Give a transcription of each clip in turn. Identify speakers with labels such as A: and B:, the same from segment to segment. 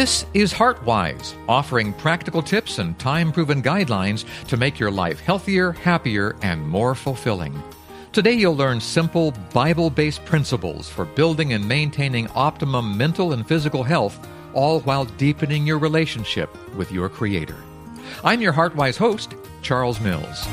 A: This is HeartWise, offering practical tips and time-proven guidelines to make your life healthier, happier, and more fulfilling. Today you'll learn simple, Bible-based principles for building and maintaining optimum mental and physical health, all while deepening your relationship with your Creator. I'm your HeartWise host, Charles Mills.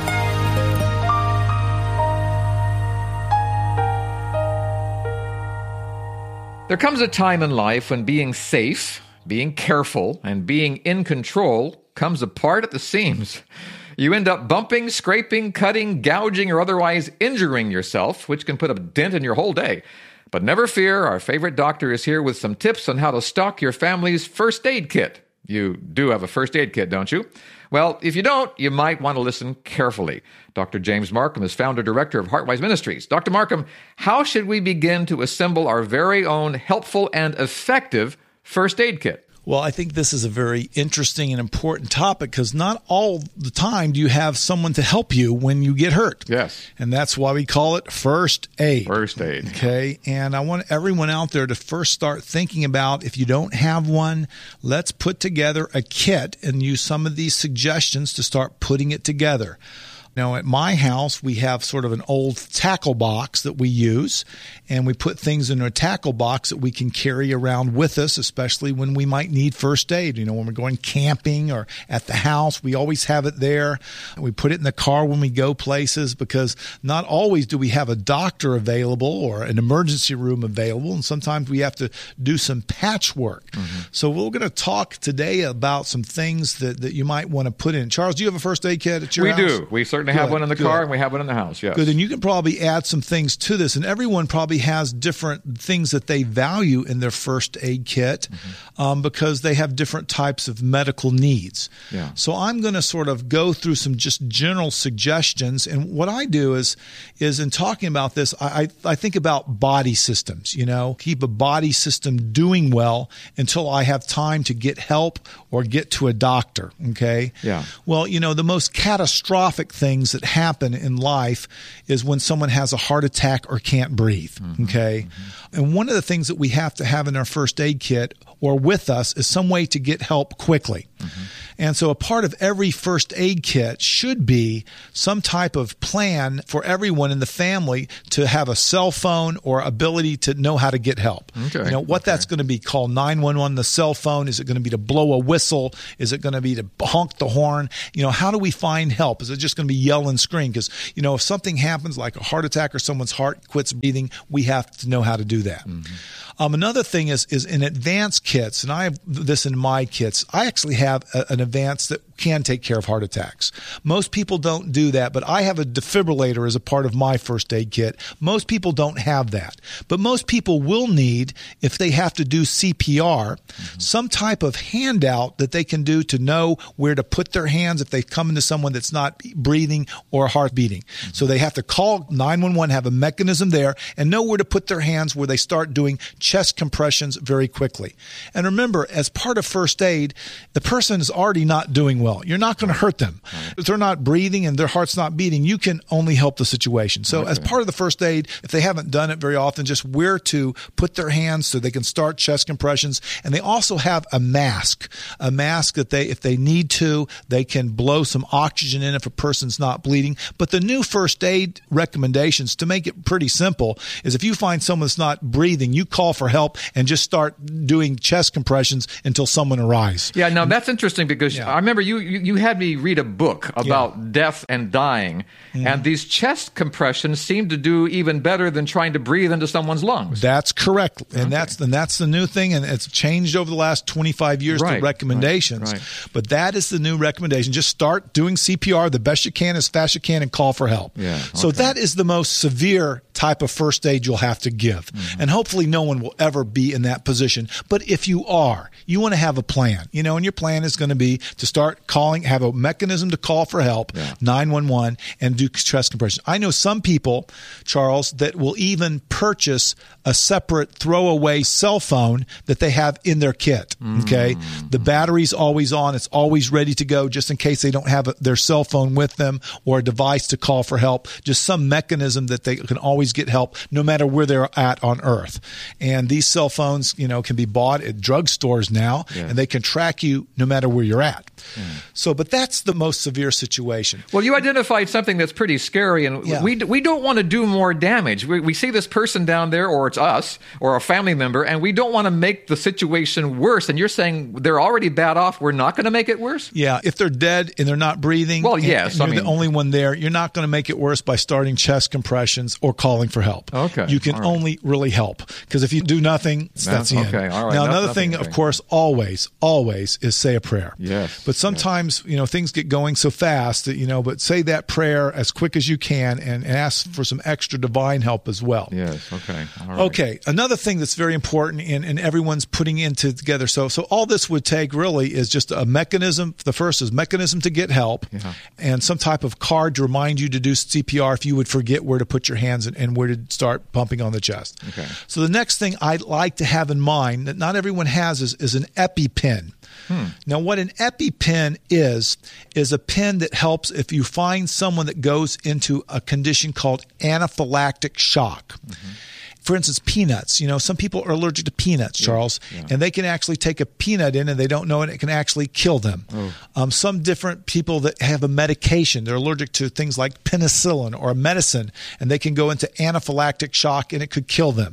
A: There comes a time in life when being safe, being careful, and being in control comes apart at the seams. You end up bumping, scraping, cutting, gouging, or otherwise injuring yourself, which can put a dent in your whole day. But never fear, our favorite doctor is here with some tips on how to stock your family's first aid kit. You do have a first aid kit, don't you? Well, if you don't, you might want to listen carefully. Dr. James Marcum is founder-director of HeartWise Ministries. Dr. Marcum, how should we begin to assemble our very own helpful and effective first aid kit?
B: Well, I think this is a very interesting and important topic because not all the time do you have someone to help you when you get hurt.
A: Yes.
B: And that's why we call it first aid.
A: First aid.
B: Okay. And I want everyone out there to first start thinking about, if you don't have one, let's put together a kit and use some of these suggestions to start putting it together. Now, at my house, we have sort of an old tackle box that we use, and we put things in a tackle box that we can carry around with us, especially when we might need first aid. You know, when we're going camping or at the house, we always have it there. We put it in the car when we go places because not always do we have a doctor available or an emergency room available, and sometimes we have to do some patchwork. Mm-hmm. So we're going to talk today about some things that you might want to put in. Charles, do you have a first aid kit at your house?
A: We do. We certainly have one in the car, and we have one in the house, yes.
B: Good, and you can probably add some things to this, and everyone probably has different things that they value in their first aid kit because they have different types of medical needs.
A: Yeah.
B: So I'm going to sort of go through some just general suggestions, and what I do is in talking about this, I think about body systems, you know, keep a body system doing well until I have time to get help or get to a doctor, okay?
A: Yeah.
B: Well, you know, the most catastrophic things that happen in life is when someone has a heart attack or can't breathe, okay? And one of the things that we have to have in our first aid kit or with us is some way to get help quickly. And so a part of every first aid kit should be some type of plan for everyone in the family to have a cell phone or ability to know how to get help.
A: Okay.
B: You know, what that's going to be, call 911, the cell phone. Is it going to be to blow a whistle? Is it going to be to honk the horn? You know, how do we find help? Is it just going to be yell and scream? Because, you know, if something happens like a heart attack or someone's heart quits breathing, we have to know how to do that. Another thing is in advanced kits, and I have this in my kits, I actually have an advance that can take care of heart attacks. Most people don't do that, but I have a defibrillator as a part of my first aid kit. Most people don't have that. But most people will need, if they have to do CPR, some type of handout that they can do to know where to put their hands if they come into someone that's not breathing or heart beating. So they have to call 911, have a mechanism there, and know where to put their hands where they start doing chest compressions very quickly. And remember, as part of first aid, the person is already not doing well. You're not going to hurt them. If they're not breathing and their heart's not beating, you can only help the situation. So as part of the first aid, if they haven't done it very often, just where to put their hands so they can start chest compressions. And they also have a mask that if they need to, they can blow some oxygen in if a person's not bleeding. But the new first aid recommendations, to make it pretty simple, is if you find someone that's not breathing, you call for help and just start doing chest compressions until someone arrives.
A: Yeah, now that's interesting because I remember you had me read a book about death and dying, and these chest compressions seem to do even better than trying to breathe into someone's lungs.
B: That's correct, and that's the new thing, and it's changed over the last 25 years, the recommendations.
A: Right.
B: But that is the new recommendation. Just start doing CPR the best you can, as fast as you can, and call for help.
A: Yeah,
B: So that is the most severe type of first aid you'll have to give. And hopefully no one will ever be in that position. But if you are, you want to have a plan, you know, and your plan is going to be to start calling, have a mechanism to call for help, 911, and do chest compression. I know some people, Charles, that will even purchase a separate throwaway cell phone that they have in their kit. Okay. The battery's always on. It's always ready to go just in case they don't have their cell phone with them. them or a device to call for help, just some mechanism that they can always get help no matter where they're at on Earth. And these cell phones, can be bought at drugstores now, and they can track you no matter where you're at. So, but that's the most severe situation.
A: Well, you identified something that's pretty scary, and we don't want to do more damage. We see this person down there, or it's us, or a family member, and we don't want to make the situation worse. And you're saying they're already bad off. We're not going to make it worse?
B: Yeah. If they're dead and they're not breathing,
A: well, yes,
B: and you're the only one there, you're not going to make it worse by starting chest compressions or calling for help.
A: Okay.
B: You can only really help, because if you do nothing, that's the end.
A: Okay. All right.
B: Now, another thing, of course, always is say a prayer.
A: Yes.
B: But sometimes, things get going so fast that, but say that prayer as quick as you can and ask for some extra divine help as well.
A: Yes. Okay. All right.
B: Okay. Another thing that's very important, and everyone's putting into together. So all this would take really is just a mechanism. The first is mechanism to get help, and some type of card to remind you to do CPR if you would forget where to put your hands and where to start pumping on the chest.
A: Okay.
B: So the next thing I'd like to have in mind that not everyone has is an EpiPen. Now, what an EpiPen is a pen that helps if you find someone that goes into a condition called anaphylactic shock. For instance, peanuts. Some people are allergic to peanuts, Charles, and they can actually take a peanut in and they don't know it. It can actually kill them. Some different people that have a medication, they're allergic to things like penicillin or a medicine, and they can go into anaphylactic shock and it could kill them.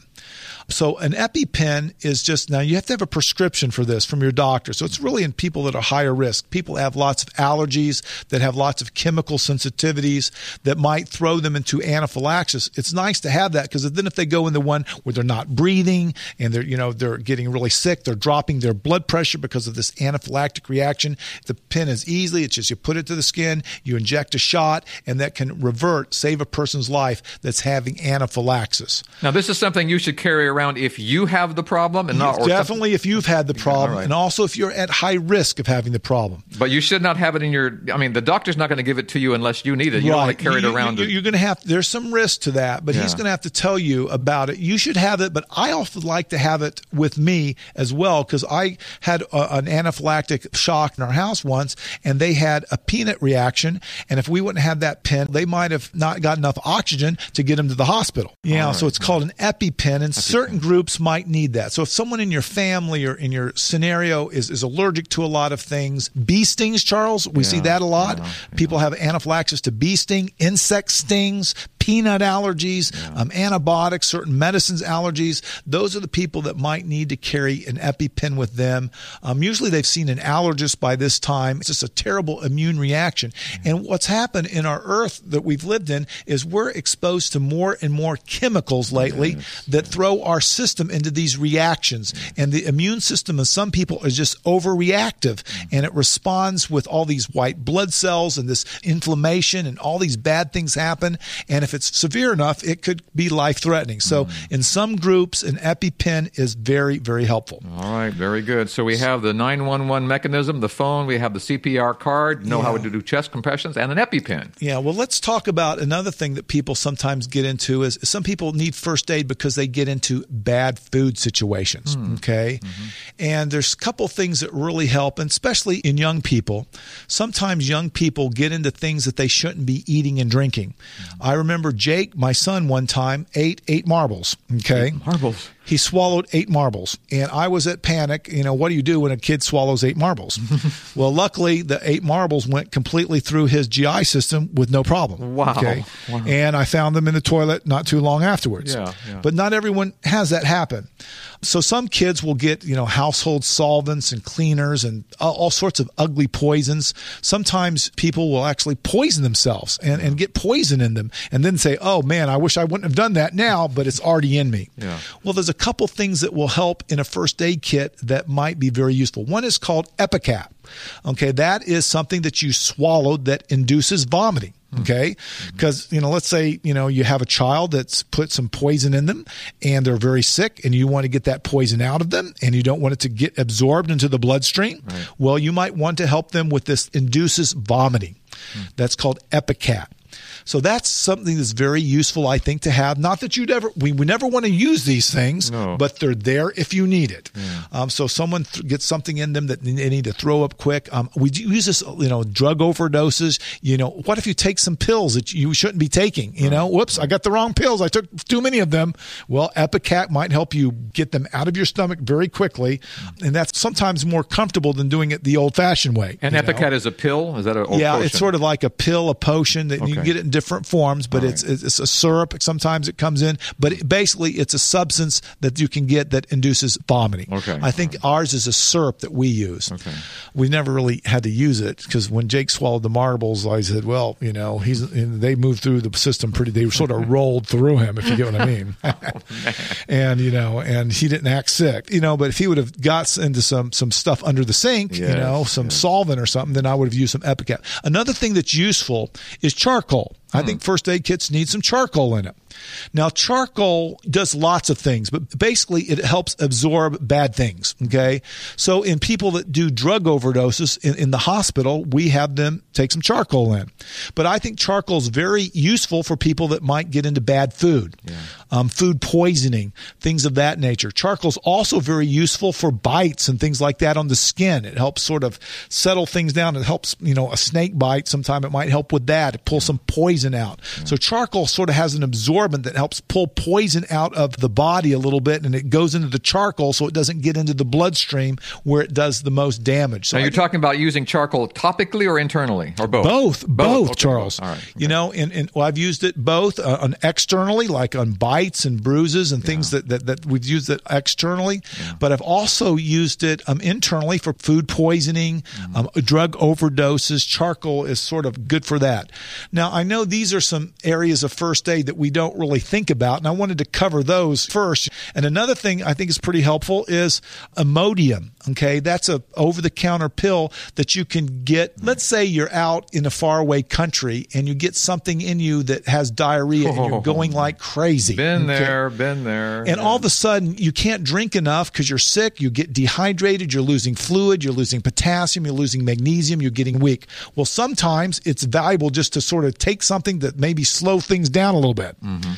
B: So an EpiPen is just, now you have to have a prescription for this from your doctor. So it's really in people that are higher risk. People have lots of allergies, that have lots of chemical sensitivities that might throw them into anaphylaxis. It's nice to have that, because then if they go in the one where they're not breathing and they're getting really sick, they're dropping their blood pressure because of this anaphylactic reaction, the pen is easily, it's just you put it to the skin, you inject a shot, and that can save a person's life that's having anaphylaxis.
A: Now, this is something you should carry around if you have the problem, and not
B: definitely if you've had the problem,
A: right.
B: And also if you're at high risk of having the problem.
A: But you should not have it in the doctor's not going to give it to you unless you need it. You don't want to carry it around.
B: You're going to have, there's some risk to that, but he's going to have to tell you about it. You should have it, but I also like to have it with me as well, because I had an anaphylactic shock in our house once, and they had a peanut reaction, and if we wouldn't have that pen, they might have not got enough oxygen to get them to the hospital. So it's called an EpiPen, and certain groups might need that. So if someone in your family or in your scenario is allergic to a lot of things, bee stings, Charles, we see that a lot. People have anaphylaxis to bee sting, insect stings, peanut allergies, antibiotics, certain medicines allergies. Those are the people that might need to carry an EpiPen with them. Usually they've seen an allergist by this time. It's just a terrible immune reaction. And what's happened in our earth that we've lived in is we're exposed to more and more chemicals lately that throw our system into these reactions. And the immune system of some people is just overreactive, and it responds with all these white blood cells and this inflammation, and all these bad things happen. And if it's severe enough, it could be life-threatening. So in some groups, an EpiPen is very, very helpful.
A: All right, very good. So we have the 911 mechanism, the phone, we have the CPR card, know how to do chest compressions, and an EpiPen.
B: Yeah, well, let's talk about another thing that people sometimes get into is some people need first aid because they get into bad food situations, okay? And there's a couple things that really help, and especially in young people. Sometimes young people get into things that they shouldn't be eating and drinking. I remember Jake, my son, one time ate 8 marbles, okay?
A: 8 marbles.
B: He swallowed 8 marbles, and I was at panic. What do you do when a kid swallows 8 marbles? Well, luckily, the 8 marbles went completely through his GI system with no problem.
A: Wow.
B: Okay? And I found them in the toilet not too long afterwards.
A: Yeah.
B: But not everyone has that happen. So some kids will get, household solvents and cleaners and all sorts of ugly poisons. Sometimes people will actually poison themselves and get poison in them and then say, oh, man, I wish I wouldn't have done that now, but it's already in me.
A: Yeah.
B: Well, there's a couple things that will help in a first aid kit that might be very useful. One is called EpiCap. Okay, that is something that you swallowed that induces vomiting. Okay, because, let's say, you have a child that's put some poison in them and they're very sick and you want to get that poison out of them and you don't want it to get absorbed into the bloodstream. Right. Well, you might want to help them with this induces vomiting. That's called EpiCap. So that's something that's very useful, I think, to have. Not that we never want to use these things, but they're there if you need it. Yeah. So someone gets something in them that they need to throw up quick. We use this, drug overdoses. What if you take some pills that you shouldn't be taking? Whoops, I got the wrong pills. I took too many of them. Well, Epicac might help you get them out of your stomach very quickly, and that's sometimes more comfortable than doing it the old-fashioned way.
A: And Epicac is a pill? Is that a
B: yeah?
A: potion?
B: It's sort of like a pill, a potion that you can get it in different forms, but it's a syrup. Sometimes it comes in, but basically it's a substance that you can get that induces vomiting.
A: Okay.
B: I think ours is a syrup that we use. Okay. We never really had to use it because when Jake swallowed the marbles, I said, well, they moved through the system they sort of rolled through him, if you get what I mean. And he didn't act sick, but if he would have got into some stuff under the sink, some solvent or something, then I would have used some Epicac. Another thing that's useful is charcoal. I think first aid kits need some charcoal in it. Now, charcoal does lots of things, but basically it helps absorb bad things, okay? So in people that do drug overdoses in the hospital, we have them take some charcoal in. But I think charcoal is very useful for people that might get into bad food, food poisoning, things of that nature. Charcoal is also very useful for bites and things like that on the skin. It helps sort of settle things down. It helps, a snake bite. Sometimes it might help with that. It pulls some poison out. So charcoal sort of has an absorbent that helps pull poison out of the body a little bit, and it goes into the charcoal so it doesn't get into the bloodstream where it does the most damage. So
A: now you're talking about using charcoal topically or internally or both?
B: Both,
A: okay,
B: Charles.
A: All right.
B: I've used it both externally, like on bites and bruises and things that we've used it externally, but I've also used it internally for food poisoning, drug overdoses. Charcoal is sort of good for that. Now, I know these are some areas of first aid that we don't really think about, and I wanted to cover those first. And another thing I think is pretty helpful is Imodium. Okay, that's a over-the-counter pill that you can get. Let's say you're out in a faraway country and you get something in you that has diarrhea and you're going like crazy.
A: Been there.
B: And all of a sudden you can't drink enough because you're sick. You get dehydrated. You're losing fluid. You're losing potassium. You're losing magnesium. You're getting weak. Well, sometimes it's valuable just to sort of take something that maybe slow things down a little bit.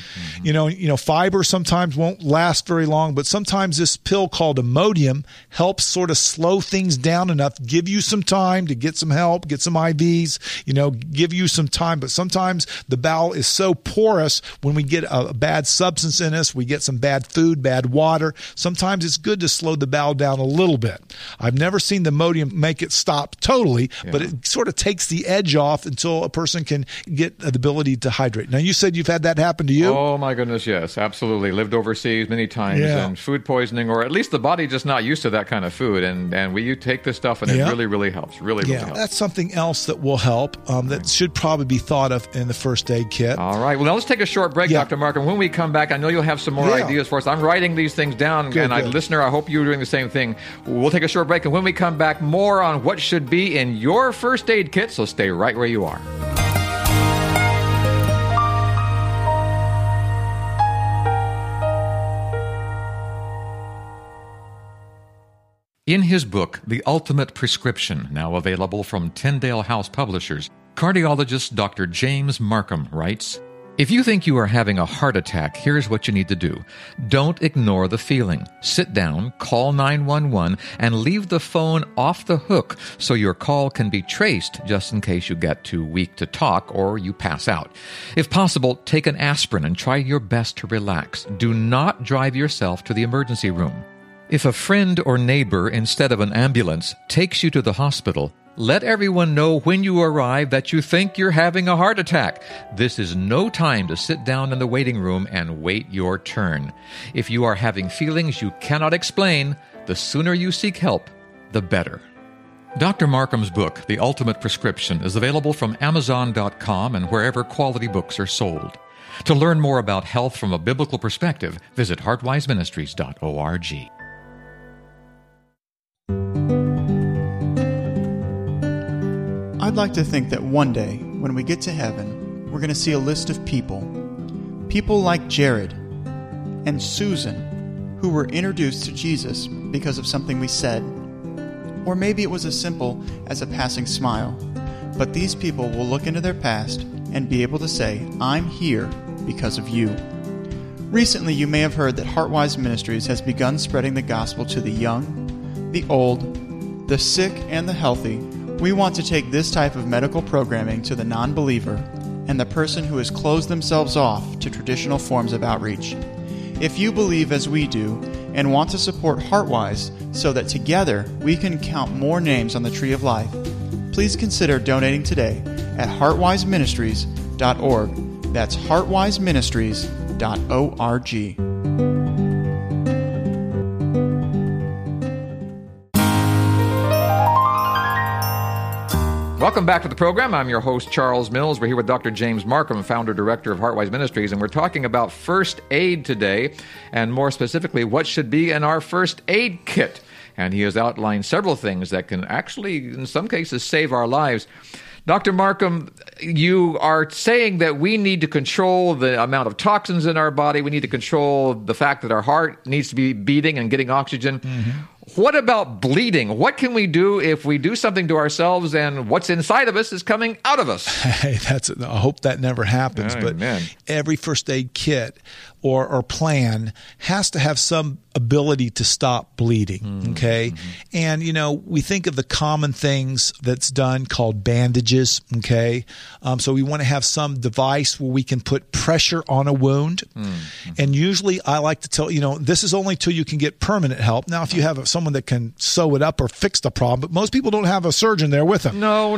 B: Fiber sometimes won't last very long, but sometimes this pill called Imodium helps sort of slow things down enough, give you some time to get some help, get some IVs, give you some time. But sometimes the bowel is so porous when we get a bad substance in us, we get some bad food, bad water. Sometimes it's good to slow the bowel down a little bit. I've never seen the Imodium make it stop totally, but it sort of takes the edge off until a person can get the ability to hydrate. Now, you said you've had that happen to you?
A: Oh, my goodness, yes, absolutely. Lived overseas many times and food poisoning, or at least the body just not used to that kind of food. And you take this stuff and it really, really helps. Really helps. That's
B: something else that will help that should probably be thought of in the first aid kit.
A: All right. Well, now let's take a short break, Dr. Mark. And when we come back, I know you'll have some more ideas for us. I'm writing these things down. Listener, I hope you're doing the same thing. We'll take a short break. And when we come back, more on what should be in your first aid kit. So stay right where you are. In his book, The Ultimate Prescription, now available from Tyndale House Publishers, cardiologist Dr. James Marcum writes, "If you think you are having a heart attack, here's what you need to do. Don't ignore the feeling. Sit down, call 911, and leave the phone off the hook so your call can be traced just in case you get too weak to talk or you pass out. If possible, take an aspirin and try your best to relax. Do not drive yourself to the emergency room. If a friend or neighbor, instead of an ambulance, takes you to the hospital, let everyone know when you arrive that you think you're having a heart attack. This is no time to sit down in the waiting room and wait your turn. If you are having feelings you cannot explain, the sooner you seek help, the better." Dr. Marcum's book, The Ultimate Prescription, is available from Amazon.com and wherever quality books are sold. To learn more about health from a biblical perspective, visit heartwiseministries.org.
C: I'd like to think that one day, when we get to heaven, we're going to see a list of people like Jared and Susan, who were introduced to Jesus because of something we said. Or maybe it was as simple as a passing smile. But these people will look into their past and be able to say, I'm here because of you. Recently, you may have heard that Heartwise Ministries has begun spreading the gospel to the young, the old, the sick, and the healthy. We want to take this type of medical programming to the non-believer and the person who has closed themselves off to traditional forms of outreach. If you believe as we do and want to support Heartwise so that together we can count more names on the Tree of Life, please consider donating today at heartwiseministries.org. That's heartwiseministries.org.
A: Welcome back to the program. I'm your host, Charles Mills. We're here with Dr. James Markham, founder director of Heartwise Ministries, and we're talking about first aid today, and more specifically, what should be in our first aid kit. And he has outlined several things that can actually, in some cases, save our lives. Dr. Markham, you are saying that we need to control the amount of toxins in our body. We need to control the fact that our heart needs to be beating and getting oxygen. Mm-hmm. What about bleeding? What can we do if we do something to ourselves and what's inside of us is coming out of us?
B: Hey, I hope that never happens.
A: Amen.
B: But every first aid kit or plan has to have some ability to stop bleeding, okay? Mm-hmm. And, we think of the common things that's done called bandages, okay? So we want to have some device where we can put pressure on a wound. Mm-hmm. And usually I like to tell, this is only till you can get permanent help. Now, if you have someone that can sew it up or fix the problem, but most people don't have a surgeon there with them.
A: No.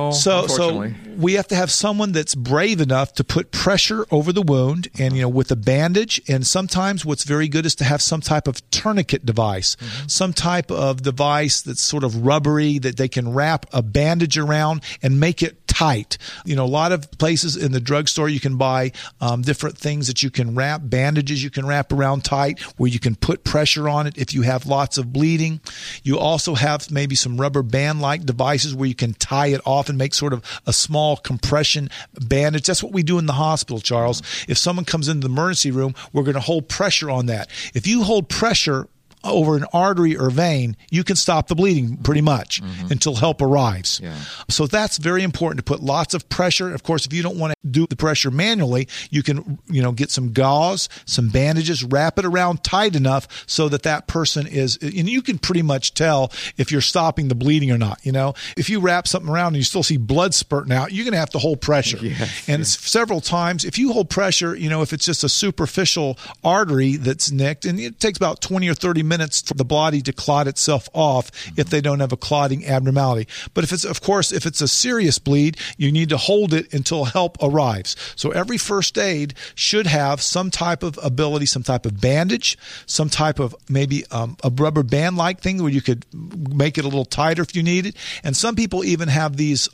B: So we have to have someone that's brave enough to put pressure over the wound and, with a bandage. And sometimes what's very good is to have some type of tourniquet device, some type of device that's sort of rubbery that they can wrap a bandage around and make it tight. A lot of places in the drugstore you can buy different things that you can wrap, bandages you can wrap around tight where you can put pressure on it if you have lots of bleeding. You also have maybe some rubber band-like devices where you can tie it off and make sort of a small compression bandage. That's what we do in the hospital, Charles. If someone comes into the emergency room, we're going to hold pressure on that. If you hold pressure over an artery or vein, you can stop the bleeding pretty much until help arrives. Yeah. So that's very important to put lots of pressure. Of course, if you don't want to do the pressure manually, you can, get some gauze, some bandages, wrap it around tight enough so that person is, and you can pretty much tell if you're stopping the bleeding or not. If you wrap something around and you still see blood spurting out, you're going to have to hold pressure. Several times, if you hold pressure, if it's just a superficial artery that's nicked, and it takes about 20 or 30 minutes for the body to clot itself off if they don't have a clotting abnormality. But if it's a serious bleed, you need to hold it until help arrives. So every first aid should have some type of ability, some type of bandage, some type of maybe a rubber band-like thing where you could make it a little tighter if you need it. And some people even have these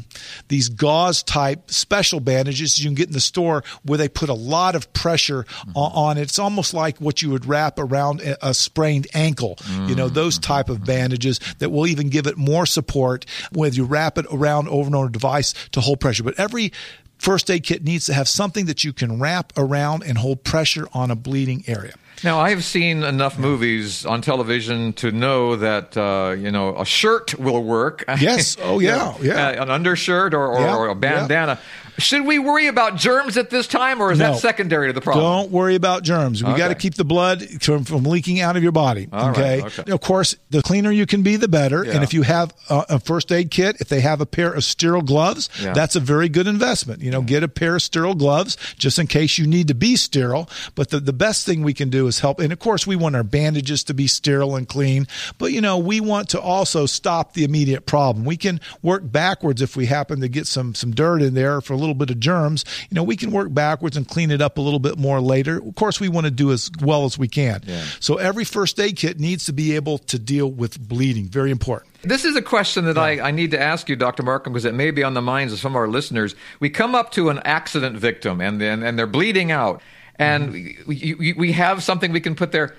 B: gauze-type special bandages you can get in the store where they put a lot of pressure on it. It's almost like what you would wrap around a sprained ankle, those type of bandages that will even give it more support when you wrap it around over and over a device to hold pressure. But every first aid kit needs to have something that you can wrap around and hold pressure on a bleeding area.
A: Now, I've seen enough movies on television to know that, a shirt will work.
B: Yes. Oh, yeah.
A: An undershirt or a bandana. Yeah. Should we worry about germs at this time, or is that secondary to the problem?
B: Don't worry about germs. We got to keep the blood from leaking out of your body. Okay? Of course, the cleaner you can be, the better. Yeah. And if you have a first aid kit, if they have a pair of sterile gloves, that's a very good investment. Get a pair of sterile gloves just in case you need to be sterile. But the best thing we can do is help. And of course, we want our bandages to be sterile and clean. But, we want to also stop the immediate problem. We can work backwards if we happen to get some dirt in there for a little bit of germs. We can work backwards and clean it up a little bit more later. Of course, we want to do as well as we can. Yeah. So every first aid kit needs to be able to deal with bleeding. Very important.
A: This is a question that I need to ask you, Dr. Markham, because it may be on the minds of some of our listeners. We come up to an accident victim and they're bleeding out, and we have something we can put there.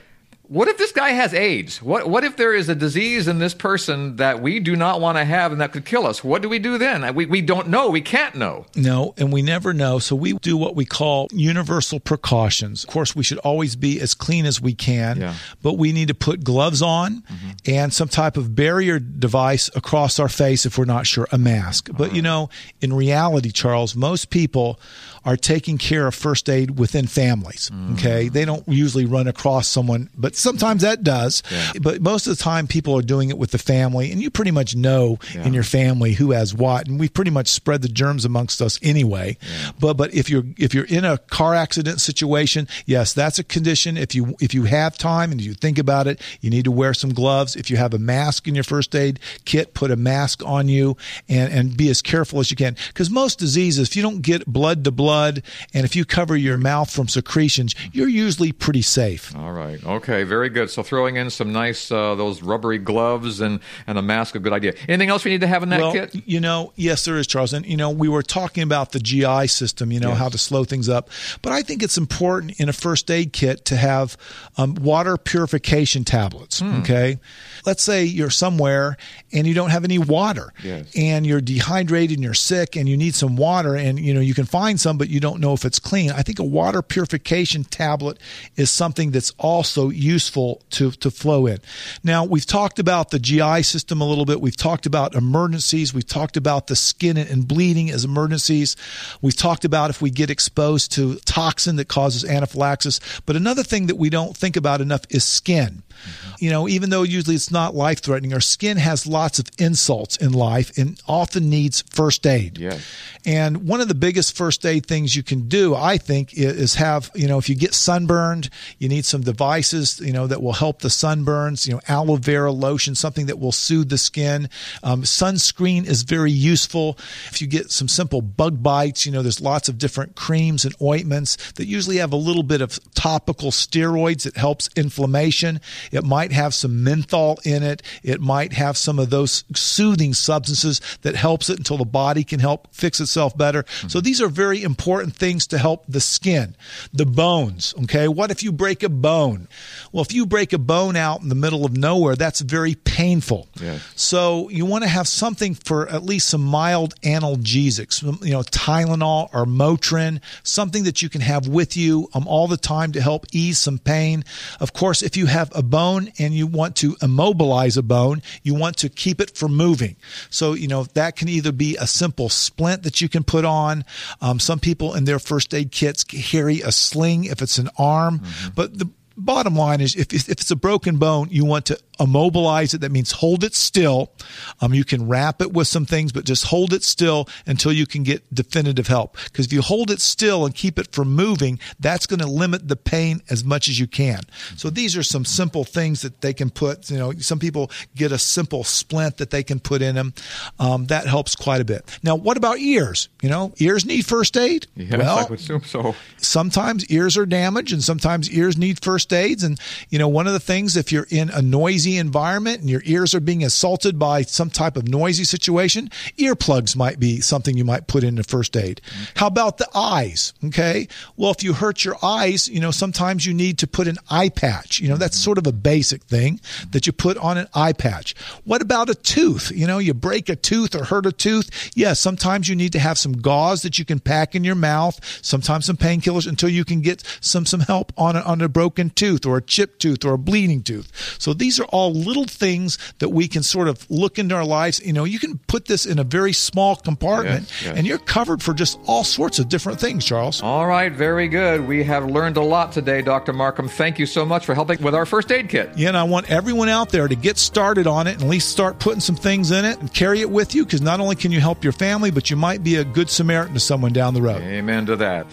A: what if this guy has AIDS? What if there is a disease in this person that we do not want to have and that could kill us? What do we do then? We don't know. We can't know.
B: No, and we never know. So we do what we call universal precautions. Of course, we should always be as clean as we can, but we need to put gloves on and some type of barrier device across our face if we're not sure, a mask. But, in reality, Charles, most people are taking care of first aid within families, okay? They don't usually run across someone, but sometimes that does. Yeah. But most of the time, people are doing it with the family, and you pretty much know in your family who has what, and we pretty much spread the germs amongst us anyway. Yeah. But if you're in a car accident situation, yes, that's a condition. If you have time and you think about it, you need to wear some gloves. If you have a mask in your first aid kit, put a mask on you and be as careful as you can. Because most diseases, if you don't get blood to blood, and if you cover your mouth from secretions, you're usually pretty safe.
A: All right. Okay. Very good. So throwing in some nice, those rubbery gloves and a mask, a good idea. Anything else we need to have in that kit?
B: Yes, there is, Charles. And, we were talking about the GI system, how to slow things up. But I think it's important in a first aid kit to have water purification tablets, okay? Let's say you're somewhere and you don't have any water and you're dehydrated and you're sick and you need some water and, you can find some, but you don't know if it's clean. I think a water purification tablet is something that's also useful to flow in. Now, we've talked about the GI system a little bit. We've talked about emergencies. We've talked about the skin and bleeding as emergencies. We've talked about if we get exposed to toxin that causes anaphylaxis. But another thing that we don't think about enough is skin. Even though usually it's not life-threatening, our skin has lots of insults in life and often needs first aid.
A: Yes.
B: And one of the biggest first aid things you can do, I think, is have, if you get sunburned, you need some devices, that will help the sunburns, aloe vera lotion, something that will soothe the skin. Sunscreen is very useful. If you get some simple bug bites, there's lots of different creams and ointments that usually have a little bit of topical steroids that helps inflammation. It might have some menthol in it. It might have some of those soothing substances that helps it until the body can help fix itself better. So these are very important things to help the skin. The bones, okay? What if you break a bone? Well, if you break a bone out in the middle of nowhere, that's very painful. Yes. So you want to have something for at least some mild analgesics, Tylenol or Motrin, something that you can have with you all the time to help ease some pain. Of course, if you have a bone and you want to immobilize a bone, you want to keep it from moving. So, that can either be a simple splint that you can put on. Some people in their first aid kits carry a sling if it's an arm. But the bottom line is if it's a broken bone, you want to immobilize it. That means hold it still. You can wrap it with some things, but just hold it still until you can get definitive help. Because if you hold it still and keep it from moving, that's going to limit the pain as much as you can. So these are some simple things that they can put. Some people get a simple splint that they can put in them. That helps quite a bit. Now, what about ears? Ears need first aid.
A: Yes, I would assume so.
B: Sometimes ears are damaged and sometimes ears need first aids. And, one of the things, if you're in a noisy environment and your ears are being assaulted by some type of noisy situation, earplugs might be something you might put into first aid. How about the eyes? Okay. Well, if you hurt your eyes, sometimes you need to put an eye patch. That's sort of a basic thing that you put on an eye patch. What about a tooth? You break a tooth or hurt a tooth. Yes, sometimes you need to have some gauze that you can pack in your mouth, sometimes some painkillers until you can get some help on a broken tooth or a chipped tooth or a bleeding tooth. So these are all little things that we can sort of look into our lives. You can put this in a very small compartment and you're covered for just all sorts of different things, Charles.
A: All right. Very good. We have learned a lot today, Dr. Markham. Thank you so much for helping with our first aid kit.
B: Yeah, and I want everyone out there to get started on it and at least start putting some things in it and carry it with you, because not only can you help your family, but you might be a good Samaritan to someone down the road.
A: Amen to that.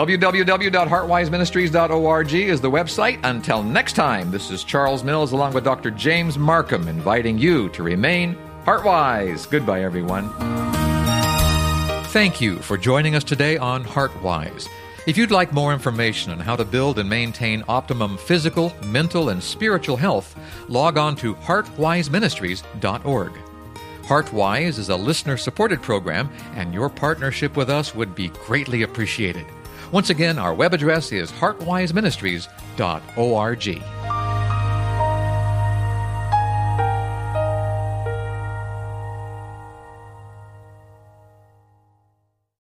A: www.heartwiseministries.org is the website. Until next time, this is Charles Mills along with Dr. James Markham inviting you to remain heartwise. Goodbye, everyone. Thank you for joining us today on Heartwise. If you'd like more information on how to build and maintain optimum physical, mental, and spiritual health, log on to heartwiseministries.org. Heartwise is a listener-supported program, and your partnership with us would be greatly appreciated. Once again, our web address is heartwiseministries.org.